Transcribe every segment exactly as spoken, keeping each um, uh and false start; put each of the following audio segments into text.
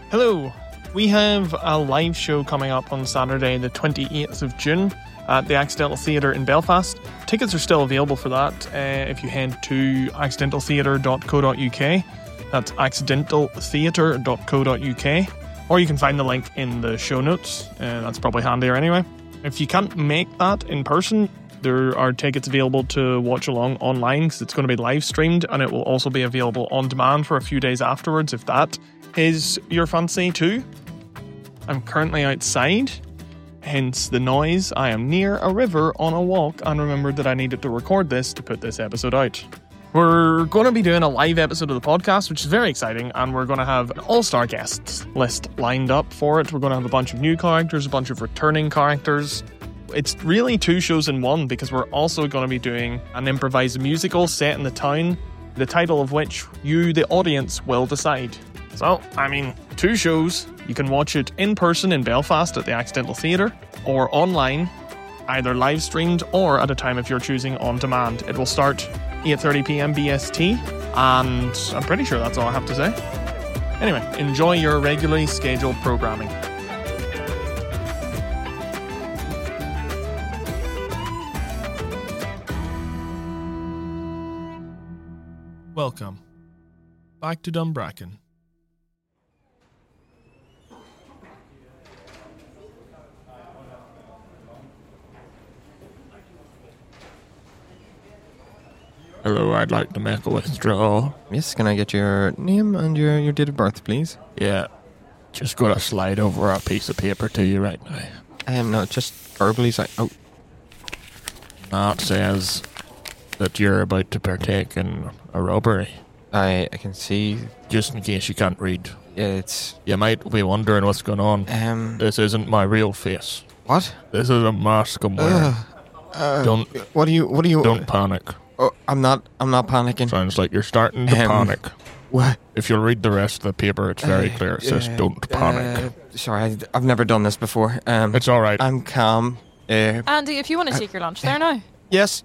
Hello. We have a live show coming up on Saturday, the twenty-eighth of June at the Accidental Theatre in Belfast. Tickets are still available for that uh, if you head to accidental theatre dot co dot uk. That's accidental theatre dot co dot uk. Or you can find the link in the show notes. Uh, that's probably handier anyway. If you can't make that in person, there are tickets available to watch along online because it's going to be live streamed, and it will also be available on demand for a few days afterwards if that is your fancy too. I'm currently outside, hence the noise. I am near a river on a walk and remembered that I needed to record this to put this episode out. We're going to be doing a live episode of the podcast, which is very exciting, and we're going to have an all-star guests list lined up for it. We're going to have a bunch of new characters, a bunch of returning characters. It's really two shows in one because we're also going to be doing an improvised musical set in the town, the title of which you, the audience, will decide. So, I mean, two shows. You can watch it in person in Belfast at the Accidental Theatre, or online, either live streamed or at a time if you're choosing on demand. It will start eight thirty p.m. B S T, and I'm pretty sure that's all I have to say. Anyway, enjoy your regularly scheduled programming. Welcome back to Dumbracken. Hello, I'd like to make a withdrawal. Yes, can I get your name and your, your date of birth, please? Yeah, just gotta slide over a piece of paper to you right now. Um, no, just verbally say, oh. That says that you're about to partake in a robbery. I, I can see. Just in case you can't read. Yeah, it's... You might be wondering what's going on. Um... This isn't my real face. What? This is a mask I'm wearing. Uh, uh, don't... What do you... What do you... Don't panic. Oh, I'm not... I'm not panicking. Sounds like you're starting to um, panic. What? If you'll read the rest of the paper, it's very uh, clear. It says, uh, don't panic. Uh, sorry, I, I've never done this before. Um, It's alright. I'm calm. Uh, Andy, if you want to take your lunch there now. yes.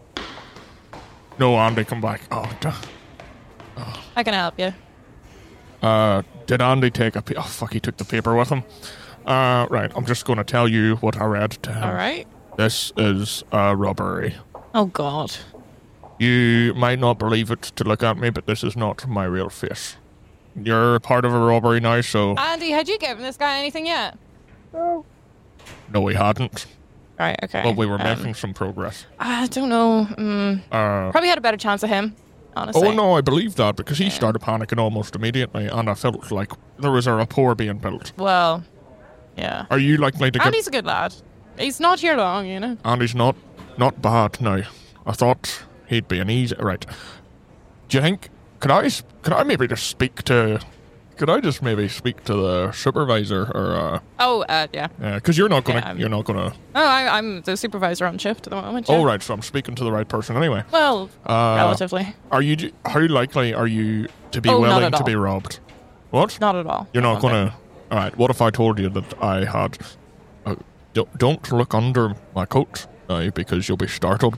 No, Andy, come back. Oh, duh. Oh. I can help you. Uh, did Andy take a... Pa- oh, fuck, he took the paper with him. Uh, right, I'm just going to tell you what I read to him. Alright. This is a robbery. Oh, God. You might not believe it to look at me, but this is not my real face. You're part of a robbery now, so... Andy, had you given this guy anything yet? No. No, we hadn't. Right, okay. But we were um, making some progress. I don't know. Mm, Uh, probably had a better chance of him, honestly. oh, no, I believe that, because he Yeah. started panicking almost immediately, and I felt like there was a rapport being built. Well, yeah. Are you likely to get... Andy's a good lad. He's not here long, you know. Andy's not, not bad now. I thought he'd be an easy... Right. Do you think... Could I, could I maybe just speak to... Could I just maybe speak to the supervisor, or... Uh, Oh, uh, yeah. yeah, because you're not gonna... Yeah, I'm- you're not gonna... Oh, I, I'm the supervisor on shift at the moment. Yeah. Oh, right, so I'm speaking to the right person anyway. Well, Uh, relatively. Are you... How likely are you to be Oh, not willing at to all. be robbed? What? Not at all. You're not One gonna... Alright, what if I told you that I had... Uh, don't, don't look under my coat now, because you'll be startled.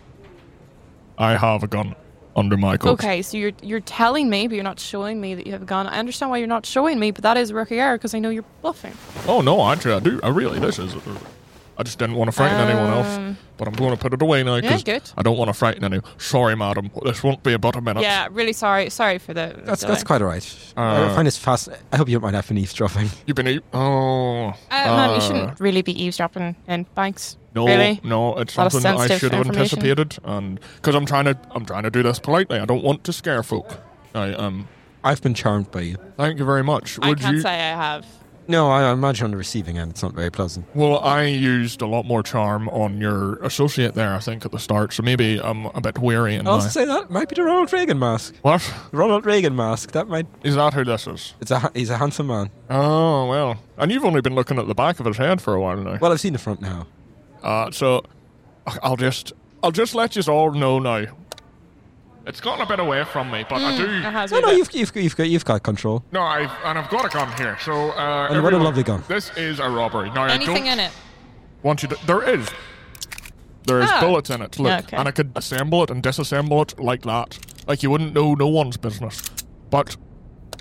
I have a gun under my coat. Okay, so you're you're telling me, but you're not showing me that you have a gun. I understand why you're not showing me, but that is rookie error because I know you're bluffing. Oh, no, actually, I do. I really, this is... I just didn't want to frighten anyone else. Um, But I'm going to put it away now, Yeah, because good. I don't want to frighten anyone. Sorry, madam. This won't be about a minute. Yeah, really sorry. Sorry for the. That's delay. that's quite alright. Uh, I find this fast. I hope you don't mind having eavesdropping. You've been... E- oh... Uh, man, you uh, shouldn't really be eavesdropping in banks. No, Really? no, it's A lot of something I sensitive should have information. anticipated, and because I'm trying to, I'm trying to do this politely. I don't want to scare folk. I um, I've been charmed by you. thank you very much. I Would can't you? say I have. No, I imagine on the receiving end, it's not very pleasant. Well, I used a lot more charm on your associate there, I think, at the start. So maybe I'm a bit weary. In I my... also say that might be the Ronald Reagan mask. What Ronald Reagan mask. That might. is that? Who this is? It's a. ha- He's a handsome man. Oh well, and you've only been looking at the back of his head for a while now. Well, I've seen the front now. Uh, so I'll just, I'll just let you all know now. It's gotten a bit away from me, but I do. It has No, a no, bit. you've you've you've got you've got control. No, I've and I've got a gun here. So uh, And what a everyone- lovely gun. This is a robbery. Now, I Anything don't in it? want you to. There is. There is Ah. bullets in it. Look, Yeah, okay. and I could assemble it and disassemble it like that, like you wouldn't know no one's business. But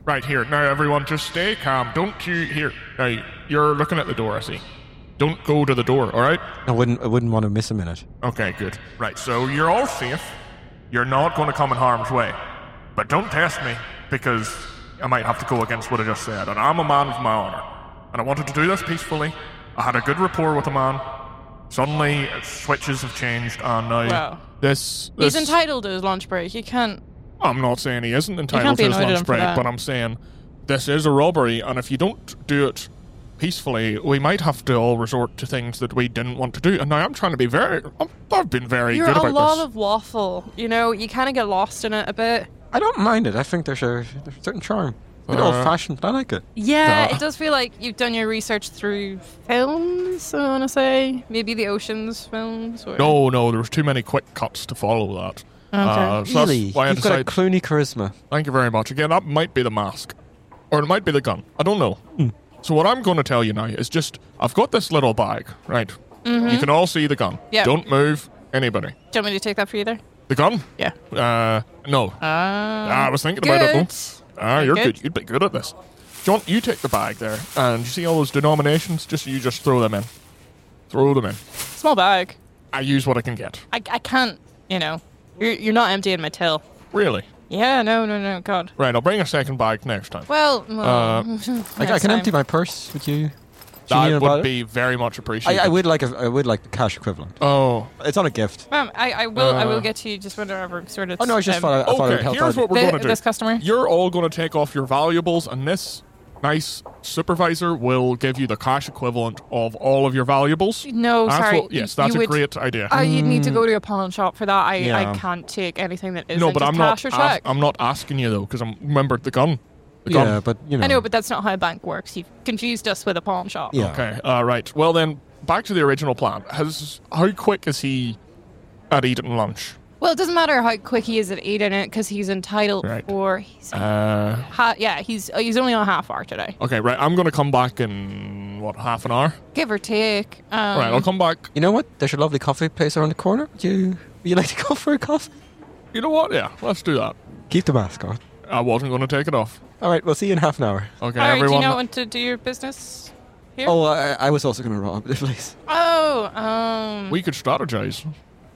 Right, here. Now, everyone, just stay calm. Don't you... Here. Now, you're looking at the door, I see. Don't go to the door, all right? I wouldn't. I wouldn't want to miss a minute. Okay, good. Right, so you're all safe. You're not going to come in harm's way. But don't test me, because I might have to go against what I just said. And I'm a man of my honor. And I wanted to do this peacefully. I had a good rapport with a man. Suddenly, switches have changed, and now... Wow. This, this... He's entitled to his lunch break. You can't... I'm not saying he isn't can't entitled be to his annoyed at lunch him for break, that. but I'm saying this is a robbery, and if you don't do it peacefully, we might have to all resort to things that we didn't want to do. And now I'm trying to be very... I'm, I've been very You're good a about lot this. of waffle. You know, you kind of get lost in it a bit. I don't mind it. I think there's a, there's a certain charm. A bit Uh, old-fashioned, but I like it. Yeah, Duh. it does feel like you've done your research through films, I want to say. Maybe the Ocean's films. Or... No, no, there was too many quick cuts to follow that. Okay. Uh, so that's Really? why I You've got a decided... Clooney charisma. Thank you very much. Again, that might be the mask. Or it might be the gun. I don't know. So what I'm going to tell you now is just, I've got this little bag, right? Mm-hmm. You can all see the gun. Yeah. Don't move, anybody. Do you want me to take that for you there? The gun? Yeah. Uh, no. Ah, I was thinking about it, good. though. Ah, you're Good. good. You'd be good at this. John, you take the bag there, and you see all those denominations? Just you just throw them in. Throw them in. Small bag. I use what I can get. I, I can't, you know. You're, you're not emptying my till. Really? Yeah, no, no, no, God. Right, I'll bring a second bag next time. Well, well Uh, Like, I can empty my purse with you. Do you need That about would it? be very much appreciated. I, I would like a, I would like the cash equivalent. Oh. It's not a gift. Ma'am, I, I will I will Uh, get to you just whenever sort of... Oh no, I just um, thought I, I thought it would Okay, help here's out. what we're thi- going to do. this customer? You're all going to take off your valuables, and this nice supervisor will give you the cash equivalent of all of your valuables. No, That's sorry. what- yes, you- that's you a would- great idea. Uh, you'd need to go to a pawn shop for that. I, Yeah. I can't take anything that isn't no, but just I'm not. cash or As- check. I'm not asking you though, because I'm remembered the gun. The Yeah, gun. but you know. I know, but that's not how a bank works. You've confused us with a pawn shop. Yeah. Okay. Uh, right. Well then, back to the original plan. Has how quick is he at eating lunch? Well, it doesn't matter how quick he is at eating it because he's entitled Right. for. He's, Uh. ha- yeah, he's uh, he's only on a half hour today, Okay. Right. I'm going to come back in what half an hour. give or take. Um, right. I'll come back. You know what? There's a lovely coffee place around the corner. Would you would you like to go for a coffee? You know what? Yeah. Let's do that. Keep the mask on. I wasn't going to take it off. All right, we'll see you in half an hour. Okay, All right, do everyone. you not want to do your business here? Oh, I, I was also going to rob the place. Oh, um, we could strategize.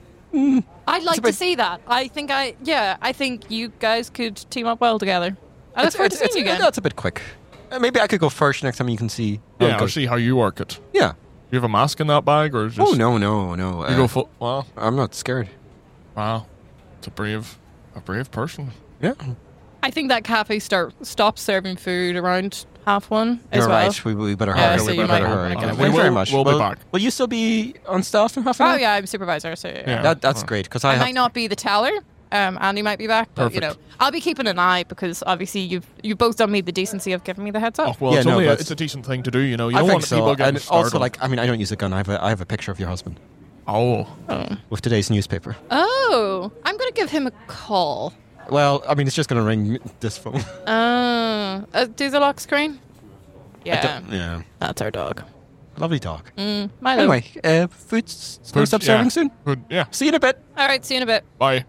I'd like a bit- to see that. I think I, yeah, I think you guys could team up well together. I look forward to seeing you again. That's a bit quick. Uh, maybe I could go first next time you can see. how it Yeah, I'll goes. see how you work it. Yeah. You have a mask in that bag, or is just Oh, no, no, no. you uh, go full? Wow, I'm not scared. wow, it's a brave, a brave person. Yeah. I think that cafe start stops serving food around half one as You're well. right. We, we better Yeah, hurry. so we you better might- hurry. might get Thank away. you We very will- much. we'll be will, back. Will you still be on staff in half an Oh hour? yeah, I'm supervisor, so yeah. Yeah. That, that's Oh. great, because I I have... might not be the teller. Um, Andy might be back, but you know, Perfect. I'll be keeping an eye because obviously you've you've both done me the decency of giving me the heads Oh, up. well, Yeah, it's no, only a, but- it's a decent thing to do. You know, you I don't think want so. people getting And also, startled. like, I mean, I don't use a gun. I have a, I have a picture of your husband oh, with today's newspaper. Oh, I'm gonna give him a call. Well, I mean, it's just going to ring this phone. Uh, uh, do the lock screen. Yeah, Yeah. that's our dog. Lovely dog. Mm, Milo. Anyway, uh, food's going to Food- stop yeah. serving soon. Good. Yeah. See you in a bit. All right, see you in a bit. Bye.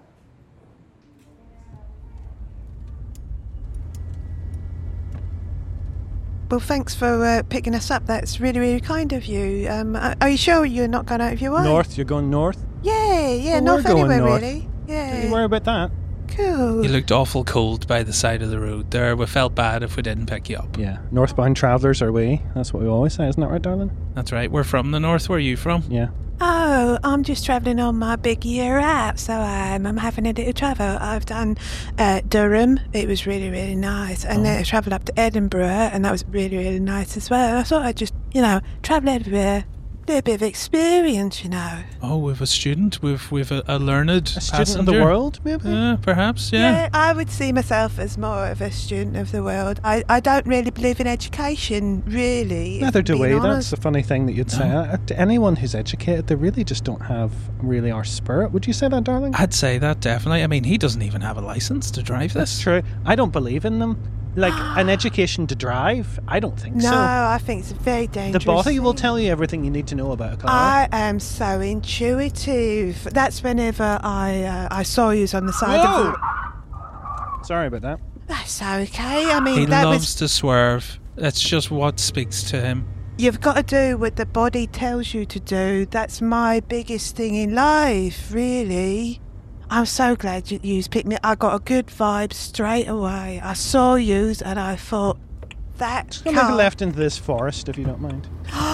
Well, thanks for uh, picking us up. That's really, really kind of you. Um, are are you sure you're not going out of your way? North, you're going north? Yeah, yeah, Well, north we're going anywhere north. really. Don't Yeah. you worry about that. Cool. You looked awful cold by the side of the road there. We felt bad if we didn't pick you up. Yeah, northbound travellers are we. That's what we always say, isn't that right, darling? That's right. We're from the north. Where are you from? Yeah. Oh, I'm just travelling on my big year out, so um, I'm having a little travel. I've done uh, Durham. It was really, really nice. And then I travelled up to Edinburgh, and that was really, really nice as well. I thought I'd just, you know, travel everywhere. Do a bit of experience, you know. Oh, we've a student. We've we've a, a learned A student passenger. of the world, maybe? Uh, perhaps, yeah. I would see myself as more of a student of the world. I, I don't really believe in education, really. if Neither I'm do being we. That's honest. the funny thing that you'd say. Uh, To anyone who's educated, they really just don't have really our spirit. Would you say that, darling? I'd say that definitely. I mean, he doesn't even have a license to drive this. That's true. I don't believe in them. Like, an education to drive? I don't think No, so. I think it's a very The dangerous body will thing. tell you everything you need to know about a car. I am so intuitive. That's whenever I uh, I saw you on the side of Sorry about that. the... That's okay. I mean, He that loves was. to swerve. That's just what speaks to him. You've got to do what the body tells you to do. That's my biggest thing in life, really. I'm so glad you yous picked me. I got a good vibe straight away. I saw yous and I thought, that Just gonna make a car- left into this forest, if you don't mind.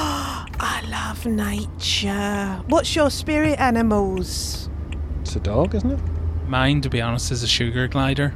I love nature. What's your spirit animals? It's a dog, isn't it? Mine, to be honest, is a sugar glider.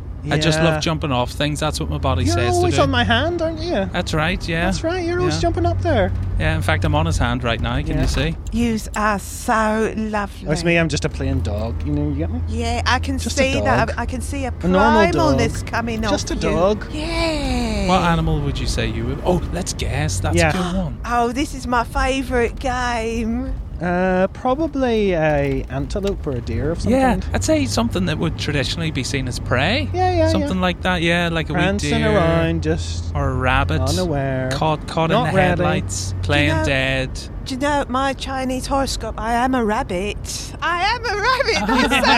I just Yeah. love jumping off things. That's what my body You're says to always do. on my hand, aren't you? That's right, yeah. That's right, you're always Yeah. jumping up there. Yeah, in fact, I'm on his hand right now. Can Yeah. you see? Yous are so lovely. That's me, I'm just a plain dog, you know, you get me? Yeah, I can Just a see that. dog. I can see a A normal primalness dog. coming off Just a you. dog. Yeah. What animal would you say you would? Oh, let's guess. That's Yeah. a good one. Oh, this is my favourite game. Uh, probably a antelope or a deer of some Yeah, kind. I'd say something that would traditionally be seen as prey. Yeah, yeah, Something yeah. like that, yeah, like a wee Prancing deer. around, just Or a rabbit. unaware. Caught, caught in Not the ready. headlights. Playing know- dead. Do you know my Chinese horoscope? I am a rabbit. I am a rabbit. That's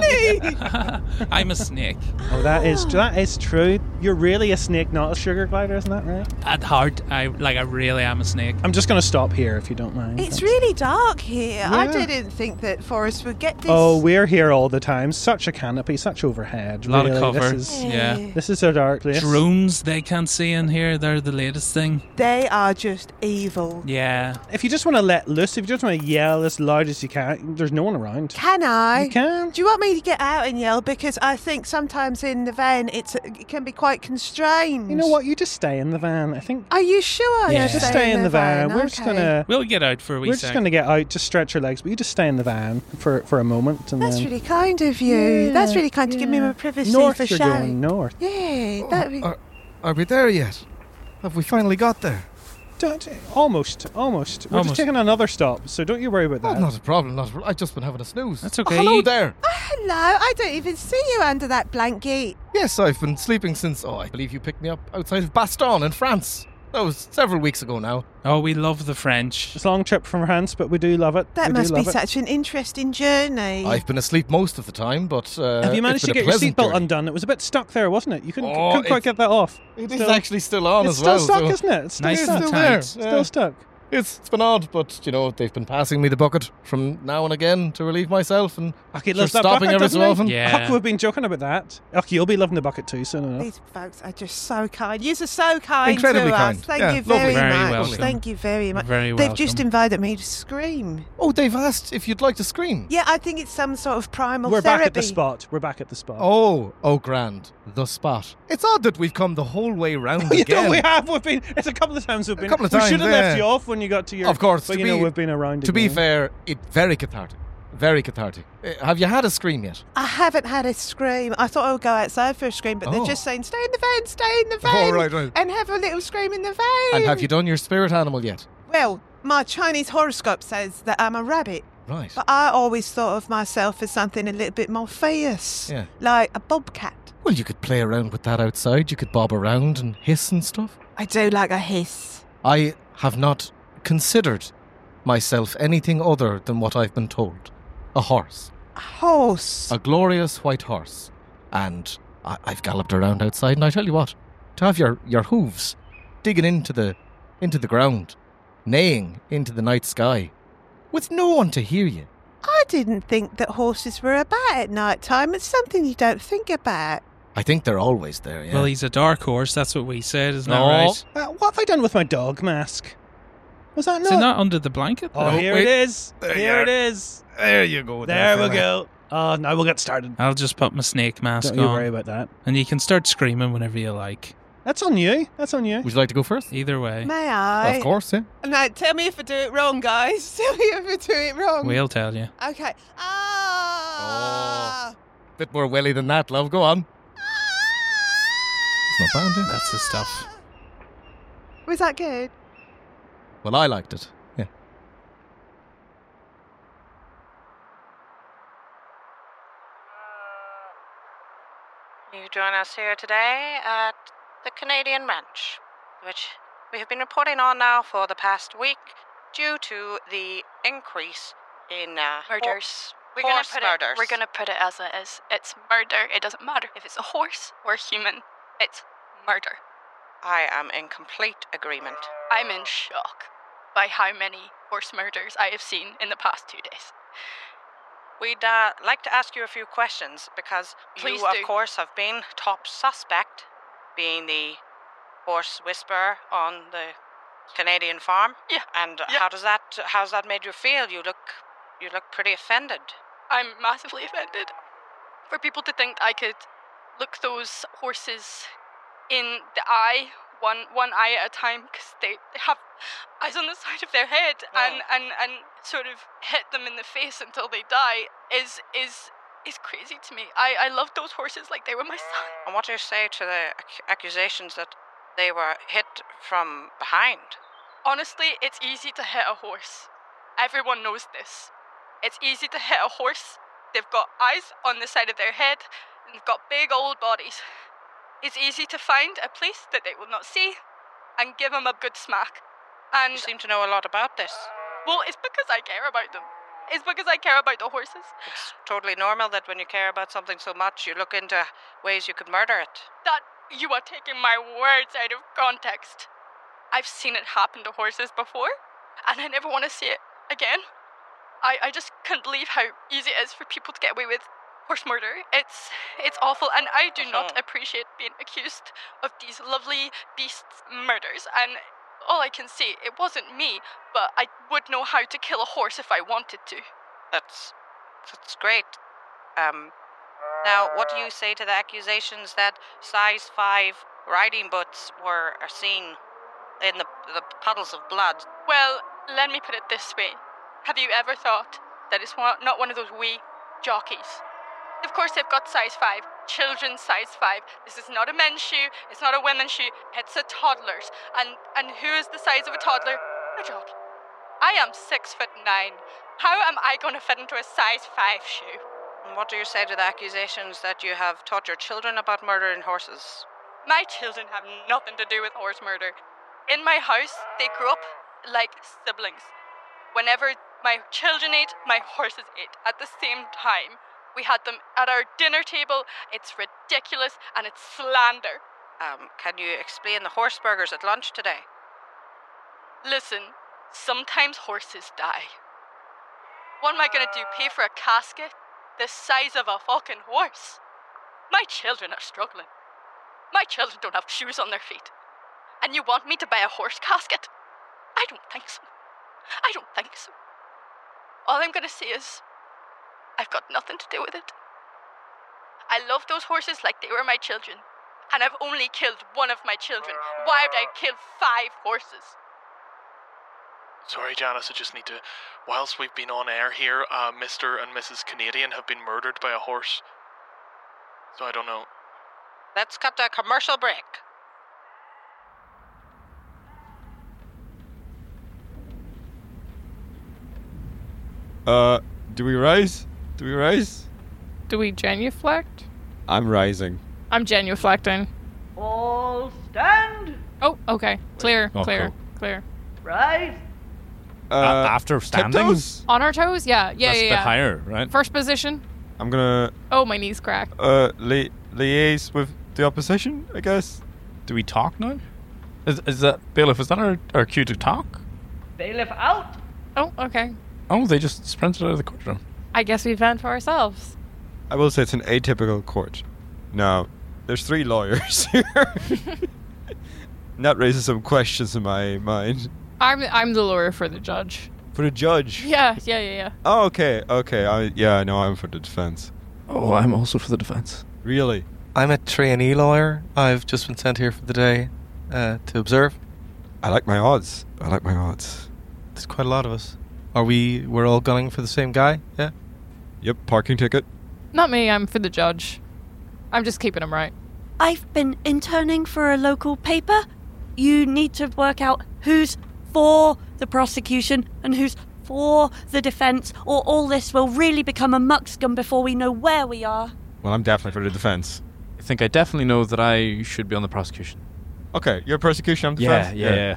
so funny. I'm a snake. Oh, that is that is true. You're really a snake, not a sugar glider, isn't that right? At heart, I like. I really am a snake. I'm just going to stop here if you don't mind. It's Thanks. really dark here. I Yeah. didn't think that Forrest would get this. Oh, we're here all the time. Such a canopy, such overhead. A lot really. of cover. This is, Yeah. this is a dark place. Drones they can't see in here. They're the latest thing. They are just evil. Yeah. If you just want to let loose, if you just want to yell as loud as you can, there's no one around. Can I? You can. Do you want me to get out and yell? Because I think sometimes in the van it's it can be quite constrained. You know what? You just stay in the van. I think. Are you sure? Yeah. you Just stay in the van. We're just Okay. gonna. We'll get out for a wee We're just sec. going to get out, just stretch your legs, but you just stay in the van for, for a moment. And That's then really kind of you. Yeah, That's really kind to give me yeah. my privacy north for you're show. going north. Yeah, that be. Are, are we there yet? Have we finally got there? Don't, almost, almost. We're Almost. just taking another stop, so don't you worry about Oh, that. not a problem. Not a pro- I've just been having a snooze. That's Oh, okay. hello You- there. Hello, I don't even see you under that blanket. Yes, I've been sleeping since. Oh, I believe you picked me up outside of Bastogne in France. That was several weeks ago now. Oh, we love the French. It's a long trip from France, but we do love it. That we must do be love it. such an interesting journey. I've been asleep most of the time, but uh, Have you managed it's to been get a your pleasant seatbelt journey. undone? It was a bit stuck there, wasn't it? You couldn't, Oh, couldn't quite it's- get that off. It is Still- actually still on It's as still well. stuck, so isn't it? It's still Nice stuck. and still tight. there. Still Yeah. stuck. It's it's been odd, but you know they've been passing me the bucket from now and again to relieve myself, and Okay, Sure, loves that stopping bucket, every doesn't so he? often. Yeah. Huck, we've been joking about that. Okay, you'll be loving the bucket too soon enough. These folks are just so kind. You're so kind Incredibly to kind. us. Thank Yeah, you very, lovely. Very much. welcome. Thank you very much. Very They've welcome. just invited me to scream. oh, they've asked if you'd like to scream. Yeah, I think it's some sort of primal We're therapy. back at the spot. We're back at the spot. Oh, oh, grand, the spot. It's odd that we've come the whole way round you again. know we have. We've been. It's a couple of times we've been. couple of we times, should have yeah. left you off when you got to your. Of course, but to you know be- we've been around. To be again. fair, it very cathartic, very cathartic. Uh, have you had a scream yet? I haven't had a scream. I thought I would go outside for a scream, but they're Oh. just saying, stay in the van, stay in the van. Oh, right, right. And have a little scream in the van. And have you done your spirit animal yet? Well, my Chinese horoscope says that I'm a rabbit. Right. But I always thought of myself as something a little bit more fierce. Yeah. Like a bobcat. Well, you could play around with that outside. You could bob around and hiss and stuff. I do like a hiss. I have not considered myself anything other than what I've been told. A horse. A horse. A glorious white horse. And I- I've galloped around outside, and I tell you what, to have your, your hooves digging into the into the ground, neighing into the night sky, with no one to hear you. I didn't think that horses were about at night time. It's something you don't think about. I think they're always there, yeah. Well, he's a dark horse. That's what we said, isn't No. that right? Uh, what have I done with my dog mask? Was that Is not? it not under the blanket? Oh, though? here wait. it is. There you Here are. it is. there you go. There we fella. go. Oh, now we'll get started. I'll just put my snake mask Don't you worry on. about that. And you can start screaming whenever you like. That's on you. That's on you. Would you like to go first? Either way, May I? Of course, yeah. No, tell me if I do it wrong, guys. Tell me if I do it wrong. we'll tell you. Okay. Ah. Bit more welly than that, love. Go on. It's not bad, yeah. That's the stuff. Was that good? Well, I liked it. Yeah. You join us here today at the Canadian Ranch, which we have been reporting on now for the past week due to the increase in uh, Murders. We're gonna horse put murders. it. We're gonna put it as it is. It's murder. It doesn't matter if it's a horse or a human. It's murder. I am in complete agreement. I'm in shock by how many horse murders I have seen in the past two days. We'd uh, like to ask you a few questions because Please you, of do. course, have been top suspect, being the horse whisperer on the Canadian farm. Yeah. And yeah. how does that? How's that made you feel? You look, you look pretty offended. I'm massively offended for people to think I could look those horses in the eye, one one eye at a time, because they, they have eyes on the side of their head, Oh. and, and, and sort of hit them in the face until they die is is is crazy to me. I, I loved those horses like they were my son. And what do you say to the ac- accusations that they were hit from behind? Honestly, it's easy to hit a horse. Everyone knows this. It's easy to hit a horse. They've got eyes on the side of their head, and they've got big old bodies. It's easy to find a place that they will not see and give them a good smack. And You seem to know a lot about this. well, it's because I care about them. It's because I care about the horses. It's totally normal that when you care about something so much, you look into ways you could murder it. That you are taking my words out of context. I've seen it happen to horses before, and I never want to see it again. I, I just can't believe how easy it is for people to get away with horse murder. It's it's awful, and I do not Uh-huh. appreciate being accused of these lovely beasts' murders. And all I can say, it wasn't me, but I would know how to kill a horse if I wanted to. That's that's great. Um, now, what do you say to the accusations that size five riding boots were are seen in the the puddles of blood? Well, let me put it this way. Have you ever thought that it's one, not one of those wee jockeys? Of course, they've got size five, children's size five. This is not a men's shoe, it's not a women's shoe, it's a toddler's. And and who is the size of a toddler? A jockey. I am six foot nine. How am I going to fit into a size five shoe? And what do you say to the accusations that you have taught your children about murdering horses? My children have nothing to do with horse murder. In my house, they grew up like siblings. Whenever my children ate, my horses ate at the same time. We had them at our dinner table. It's ridiculous and it's slander. Um, can you explain the horse burgers at lunch today? Listen, sometimes horses die. What am I gonna do? Pay for a casket the size of a fucking horse? My children are struggling. My children don't have shoes on their feet. And you want me to buy a horse casket? I don't think so. I don't think so. All I'm gonna say is, I've got nothing to do with it. I love those horses like they were my children. And I've only killed one of my children. Why would I kill five horses? Sorry, Janice, I just need to. Whilst we've been on air here, uh, Mister and Missus Canadian have been murdered by a horse. So I don't know. Let's cut to a commercial break. Uh, do we rise? Do we rise? Do we genuflect? I'm rising. I'm genuflecting. All stand. Oh, okay. Clear, Oh, clear, cool. clear. Rise. Uh, A- after standing? tiptoes? On our toes? Yeah, yeah, That's yeah. a bit yeah. higher, right? First position. I'm gonna Oh, my knees crack. uh li- liaise with the opposition, I guess. Do we talk now? Is, is that, Bailiff, is that our, our cue to talk? Bailiff out. Oh, okay. Oh, they just sprinted out of the courtroom. I guess we vent for ourselves. I will say it's an atypical court. Now, there's three lawyers here. And that raises some questions in my mind. I'm I'm the lawyer for the judge. For the judge. Yeah, yeah, yeah, yeah. Oh, okay, okay. I, yeah, I know I'm for the defense. Oh, I'm also for the defense. Really? I'm a trainee lawyer. I've just been sent here for the day uh, to observe. I like my odds. I like my odds. There's quite a lot of us. Are we, we're all gunning for the same guy? Yeah? Yep, parking ticket. Not me, I'm for the judge. I'm just keeping him right. I've been interning for a local paper. You need to work out who's for the prosecution and who's for the defence, or all this will really become a muckscum before we know where we are. Well, I'm definitely for the defense. I think I definitely know that I should be on the prosecution. Okay, you're prosecution, I'm Yeah, defense? yeah, yeah.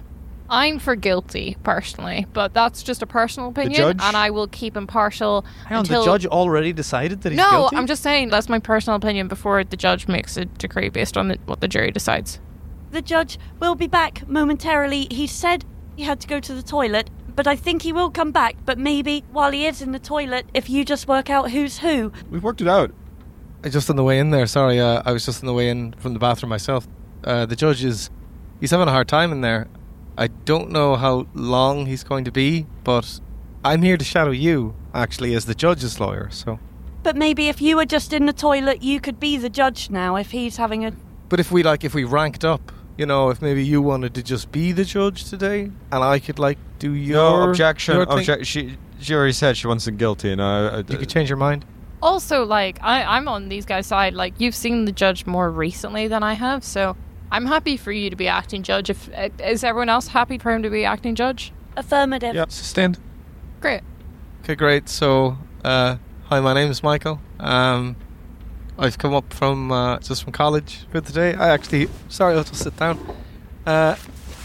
I'm for guilty, personally, but that's just a personal opinion, judge? and I will keep impartial Hang on, until... the judge already decided that he's no, guilty? I'm just saying that's my personal opinion before the judge makes a decree based on the, what the jury decides. The judge will be back momentarily. He said he had to go to the toilet, but I think he will come back. But maybe while he is in the toilet, if you just work out who's who. We've worked it out. I just on the way in there, sorry, uh, I was just on the way in from the bathroom myself. Uh, the judge is, he's having a hard time in there. I don't know how long he's going to be, but I'm here to shadow you, actually, as the judge's lawyer, so... But maybe if you were just in the toilet, you could be the judge now if he's having a... But if we, like, if we ranked up, you know, if maybe you wanted to just be the judge today, and I could, like, do your... No, objection. your thing- Obje- she, she already said she wants him guilty, and I... I You could change your mind? Also, like, I, I'm on these guys' side. Like, you've seen the judge more recently than I have, so I'm happy for you to be acting judge. If uh, is everyone else happy for him to be acting judge? Affirmative. Yep, sustained. Great. Okay, great. So, uh, hi, my name is Michael. Um, I've come up from uh, just from college for today. I actually, sorry, I'll just sit down. Uh,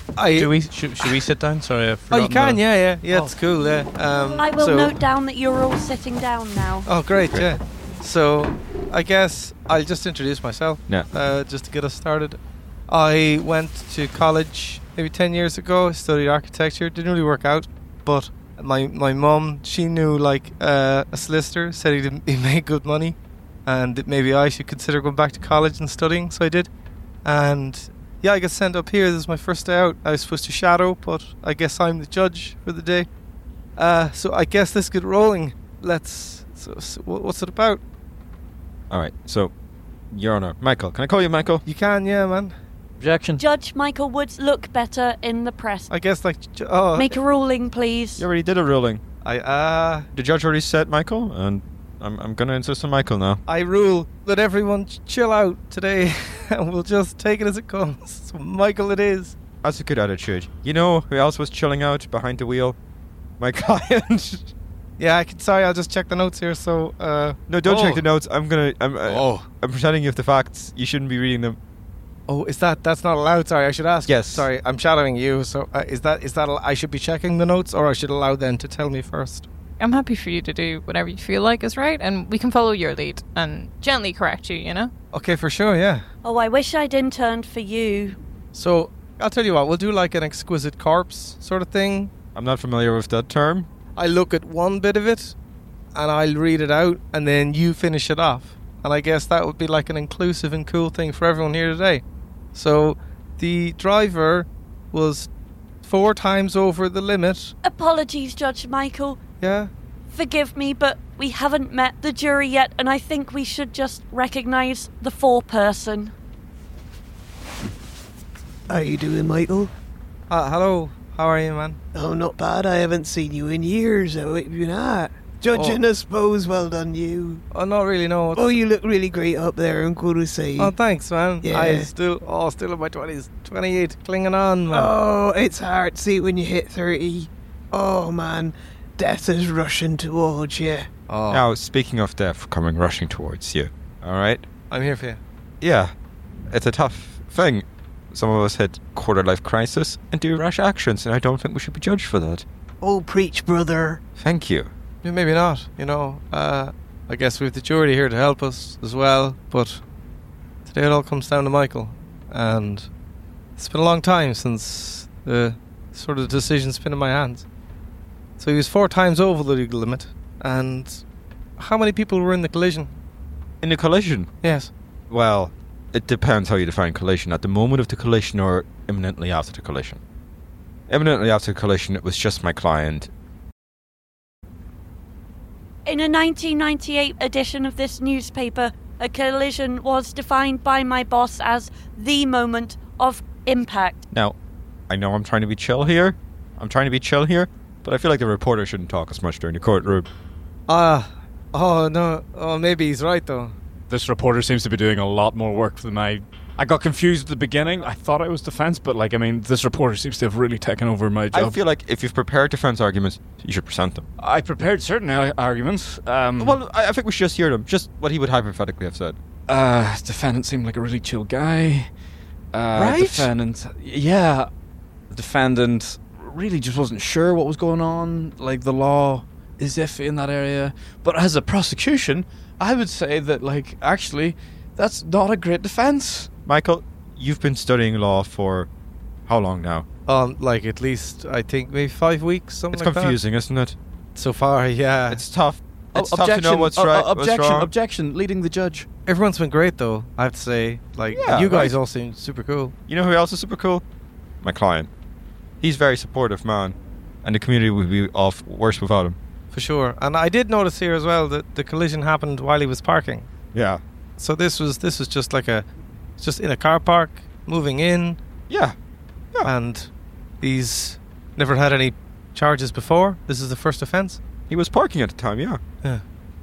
I Do we? Should, should we sit down? Sorry, I've oh, you forgotten can, the- yeah, yeah, yeah. Oh. It's cool. Yeah. Um, I will so, note down that you're all sitting down now. Oh, great, yeah. So, I guess I'll just introduce myself. Yeah. Uh, just to get us started. I went to college maybe ten years ago. Studied architecture. Didn't really work out, but my my mum, she knew like uh, a solicitor. Said he didn't, he made good money, and that maybe I should consider going back to college and studying. So I did, and yeah, I got sent up here. This is my first day out. I was supposed to shadow, but I guess I'm the judge for the day. Uh, so I guess let's get rolling. Let's. So, so wh- what's it about? All right, so, Your Honor. Michael. Can I call you Michael? You can, yeah, man. Objection. Judge Michael Woods look better in the press. I guess like. ju- Oh, Make a ruling, please. You already did a ruling. I uh. The judge already said Michael, and I'm, I'm going to insist on Michael now. I rule. Let everyone ch- chill out today, and we'll just take it as it comes. So Michael, it is. That's a good attitude. You know who else was chilling out behind the wheel? My client. Yeah, I can. Sorry, I'll just check the notes here. So, uh. No, don't oh. check the notes. I'm gonna. I'm. Uh, Oh. I'm pretending you have the facts. You shouldn't be reading them. Oh, is that that's not allowed? Sorry, I should ask. Yes. Sorry, I'm shadowing you. So, uh, is that is that al- I should be checking the notes, or I should allow them to tell me first? I'm happy for you to do whatever you feel like is right, and we can follow your lead and gently correct you, you know? Okay, for sure. Yeah. Oh, I wish I'd interned for you. So, I'll tell you what. We'll do like an exquisite corpse sort of thing. I'm not familiar with that term. I look at one bit of it, and I'll read it out, and then you finish it off. And I guess that would be like an inclusive and cool thing for everyone here today. So, the driver was four times over the limit. Apologies, Judge Michael. Yeah? Forgive me, but we haven't met the jury yet, and I think we should just recognise the foreperson. How you doing, Michael? Uh, hello. How are you, man? Oh, not bad. I haven't seen you in years. How have you been at? Judging, Oh. I suppose. Well done, you. Oh, not really, no. Oh, you look really great up there, I'm going to say. Oh, thanks, man. Yeah. I still, oh, still in my twenties. twenty-eight, clinging on, man. Oh, it's hard to see when you hit thirty. Oh, man. Death is rushing towards you. Oh. Now, speaking of death coming rushing towards you, all right? I'm here for you. Yeah, it's a tough thing. Some of us hit quarter-life crisis and do rash actions, and I don't think we should be judged for that. Oh, preach, brother. Thank you. Yeah, maybe not, you know. Uh, I guess we have the jury here to help us as well, but today it all comes down to Michael. And it's been a long time since the sort of decision's been in my hands. So he was four times over the legal limit. And how many people were in the collision? In the collision? Yes. Well, it depends how you define collision. At the moment of the collision or imminently after the collision? Imminently after the collision, it was just my client. In a nineteen ninety-eight edition of this newspaper, a collision was defined by my boss as the moment of impact. Now, I know I'm trying to be chill here. I'm trying to be chill here, but I feel like the reporter shouldn't talk as much during the courtroom. Ah, oh no, oh maybe he's right though. This reporter seems to be doing a lot more work than I... I got confused at the beginning. I thought I was defense, but like, I mean, this reporter seems to have really taken over my job. I feel like if you've prepared defense arguments, you should present them. I prepared certain ar- arguments. Um, Well, I, I think we should just hear them. Just what he would hypothetically have said. Uh, defendant seemed like a really chill guy. Uh, Right? Defendant, yeah. The defendant really just wasn't sure what was going on. Like, the law is iffy in that area. But as a prosecution, I would say that, like, actually, that's not a great defense. Michael, you've been studying law for how long now? Um, like at least I think maybe five weeks, something It's like confusing, isn't it? that. So far, yeah. It's tough. It's Oh, tough to know what's uh, right, uh, what's objection, wrong. objection, leading the judge. Everyone's been great though, I have to say. Like Yeah, you guys right. all seem super cool. You know who else is super cool? My client. He's a very supportive man, and the community would be off worse without him. For sure. And I did notice here as well that the collision happened while he was parking. Yeah. So this was this was just like a just in a car park, moving in. Yeah. Yeah. And he's never had any charges before. This is the first offence. He was parking at the time, yeah. Yeah.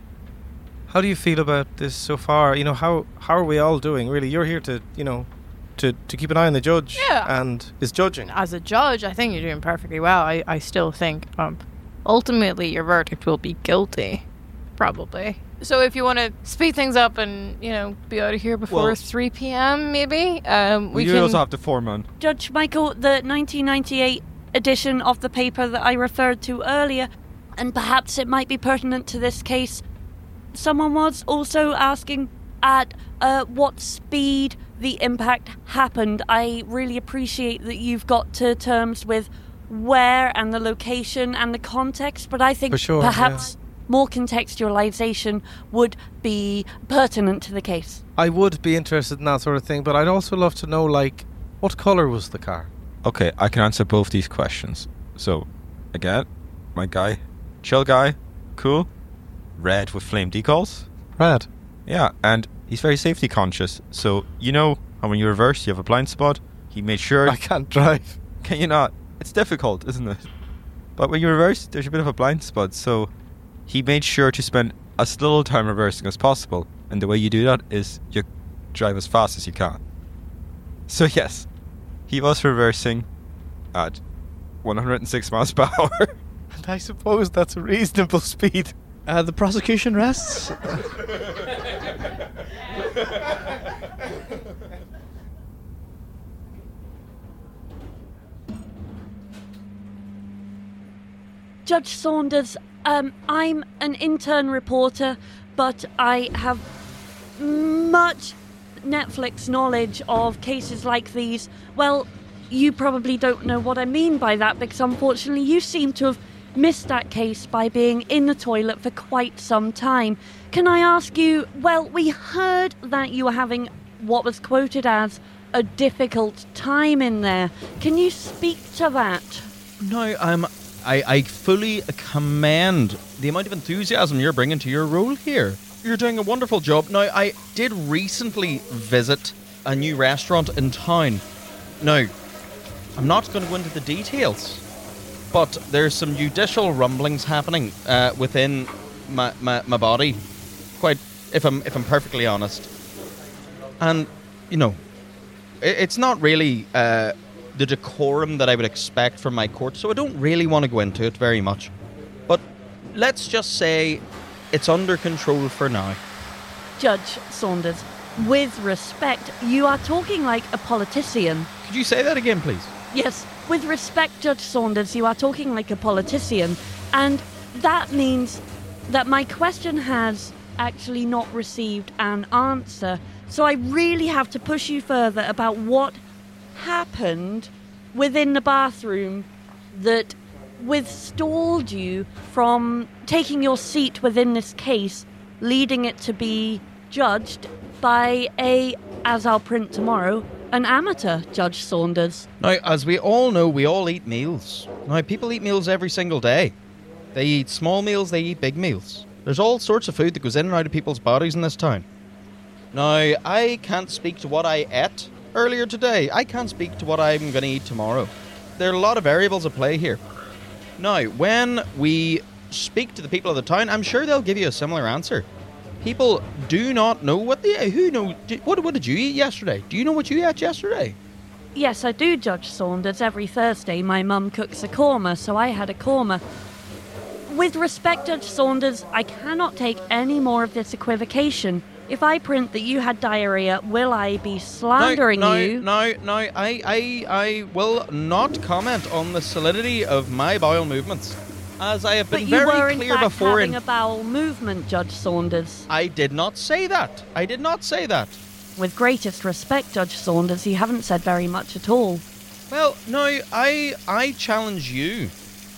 How do you feel about this so far? You know, how how are we all doing? Really, you're here to, you know, to, to keep an eye on the judge Yeah. and his judging. As a judge, I think you're doing perfectly well. I, I still think um, ultimately your verdict will be guilty, probably. So if you want to speed things up and, you know, be out of here before Well- three p.m. maybe, um, we you can... also have the foreman. Judge Michael, the nineteen ninety-eight edition of the paper that I referred to earlier, and perhaps it might be pertinent to this case, someone was also asking at uh, what speed the impact happened. I really appreciate that you've got to terms with where and the location and the context, but I think For sure, perhaps more contextualization would be pertinent to the case. I would be interested in that sort of thing, but I'd also love to know, like, what colour was the car? Okay, I can answer both these questions. So, again, my guy, chill guy, cool, red with flame decals. Red. Yeah, and he's very safety conscious. So, you know how when you reverse, you have a blind spot? He made sure... I can't drive. Can you not? It's difficult, isn't it? But when you reverse, there's a bit of a blind spot, so he made sure to spend as little time reversing as possible. And the way you do that is you drive as fast as you can. So yes, he was reversing at one hundred six miles per hour. And I suppose that's a reasonable speed. Uh, the prosecution rests. Judge Saunders, um, I'm an intern reporter, but I have much Netflix knowledge of cases like these. Well, you probably don't know what I mean by that, because unfortunately you seem to have missed that case by being in the toilet for quite some time. Can I ask you, well, we heard that you were having what was quoted as a difficult time in there. Can you speak to that? No, um, I, I fully commend the amount of enthusiasm you're bringing to your role here. You're doing a wonderful job. Now, I did recently visit a new restaurant in town. Now, I'm not going to go into the details, but there's some judicial rumblings happening uh, within my, my, my body. Quite, if I'm if I'm perfectly honest. And, you know, it, it's not really uh, the decorum that I would expect from my court, so I don't really want to go into it very much. But let's just say it's under control for now. Judge Saunders, with respect, you are talking like a politician. Could you say that again, please? Yes, with respect, Judge Saunders, you are talking like a politician. And that means that my question has actually not received an answer. So I really have to push you further about what happened within the bathroom that withstalled you from taking your seat within this case, leading it to be judged by a, as I'll print tomorrow, an amateur, Judge Saunders. Now, as we all know, we all eat meals. Now, people eat meals every single day. They eat small meals, they eat big meals. There's all sorts of food that goes in and out of people's bodies in this town. Now, I can't speak to what I ate earlier today. I can't speak to what I'm going to eat tomorrow. There are a lot of variables at play here. Now, when we speak to the people of the town, I'm sure they'll give you a similar answer. People do not know what they... Who know... What, what did you eat yesterday? Do you know what you ate yesterday? Yes, I do, Judge Saunders. Every Thursday my mum cooks a korma, so I had a korma. With respect, Judge Saunders, I cannot take any more of this equivocation. If I print that you had diarrhea, will I be slandering no, no, you? No, no, I, I, I will not comment on the solidity of my bowel movements, as I have been But you very were in clear fact before. having in a bowel movement, Judge Saunders. I did not say that. I did not say that. With greatest respect, Judge Saunders, you haven't said very much at all. Well, no, I, I challenge you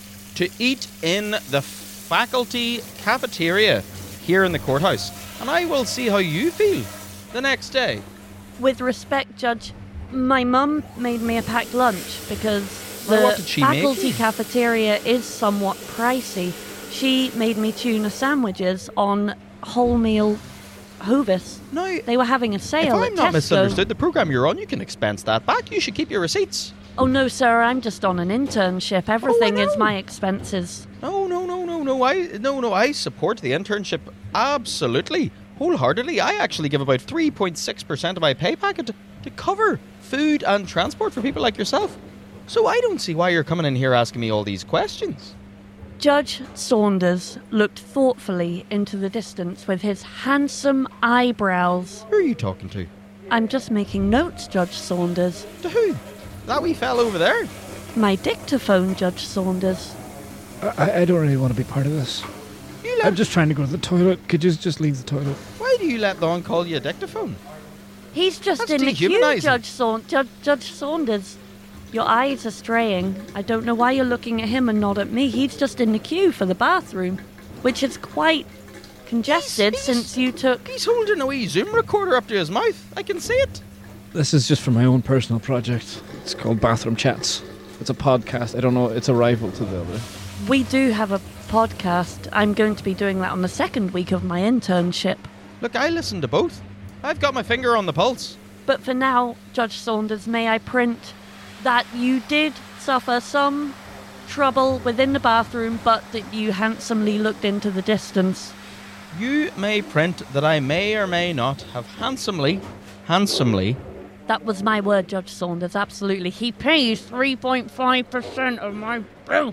to eat in the faculty cafeteria here in the courthouse, and I will see how you feel the next day. With respect, Judge, my mum made me a packed lunch because Well, the what did she make faculty you? cafeteria is somewhat pricey. She made me tuna sandwiches on wholemeal Hovis. No, they were having a If sale I'm at not Tesco. misunderstood, the program you're on, you can expense that back. You should keep your receipts. Oh no, sir, I'm just on an internship. Everything Oh, I is know. my expenses. No, no, no, no, no. I no, no. I support the internship absolutely, wholeheartedly. I actually give about three point six percent of my pay packet to, to cover food and transport for people like yourself. So I don't see why you're coming in here asking me all these questions. Judge Saunders looked thoughtfully into the distance with his handsome eyebrows. Who are you talking to? I'm just making notes, Judge Saunders. To who? That wee fella over there? My dictaphone, Judge Saunders. I, I don't really want to be part of this. I'm just trying to go to the toilet. Could you just leave the toilet? Why do you let Lon call you a dictaphone? He's just That's in the queue, dehumanising. Judge, Saun- Judge, Judge Saunders. Your eyes are straying. I don't know why you're looking at him and not at me. He's just in the queue for the bathroom, which is quite congested He's- he's- since you took... He's holding a wee Zoom recorder up to his mouth. I can see it. This is just for my own personal project. It's called Bathroom Chats. It's a podcast. I don't know. It's a rival to the other. We do have a podcast. I'm going to be doing that on the second week of my internship. Look, I listen to both. I've got my finger on the pulse. But for now, Judge Saunders, may I print that you did suffer some trouble within the bathroom, but that you handsomely looked into the distance. You may print that I may or may not have handsomely, handsomely... That was my word, Judge Saunders, absolutely. He pays three point five percent of my bill.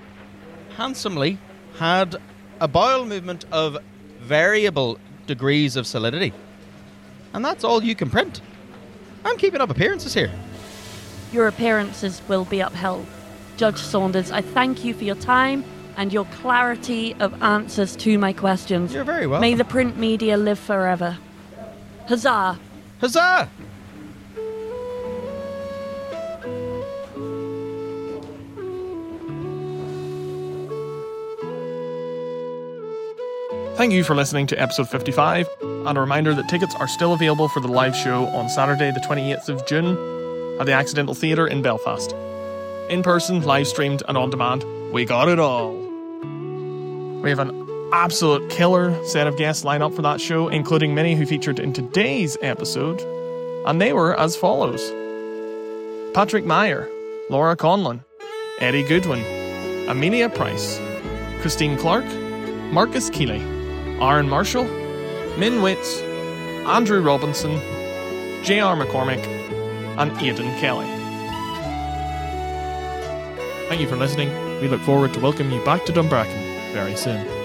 handsomely had a bowel movement of variable degrees of solidity. And that's all you can print. I'm keeping up appearances here. Your appearances will be upheld. Judge Saunders, I thank you for your time and your clarity of answers to my questions. You're very welcome. May the print media live forever. Huzzah! Huzzah! Thank you for listening to episode fifty-five, and a reminder that tickets are still available for the live show on Saturday the twenty-eighth of June at the Accidental Theatre in Belfast. In person, live streamed, and on demand, we got it all. We have an absolute killer set of guests lined up for that show, including many who featured in today's episode, and they were as follows: Patrick Meyer, Laura Conlon, Eddie Goodwin, Amelia Price, Christine Clark, Marcus Keeley, Aaron Marshall, Min Witts, Andrew Robinson, J R McCormick, and Aidan Kelly. Thank you for listening. We look forward to welcoming you back to Dumbracken very soon.